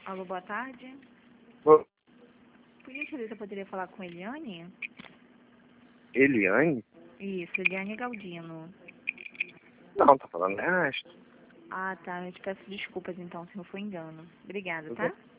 Alô, boa tarde. Ô, Por gentileza, eu poderia falar com Eliane? Eliane? Isso, Eliane Galdino. Não, tá falando Ernesto. Ah, tá. Eu te peço desculpas então se não foi engano. Obrigada, tá?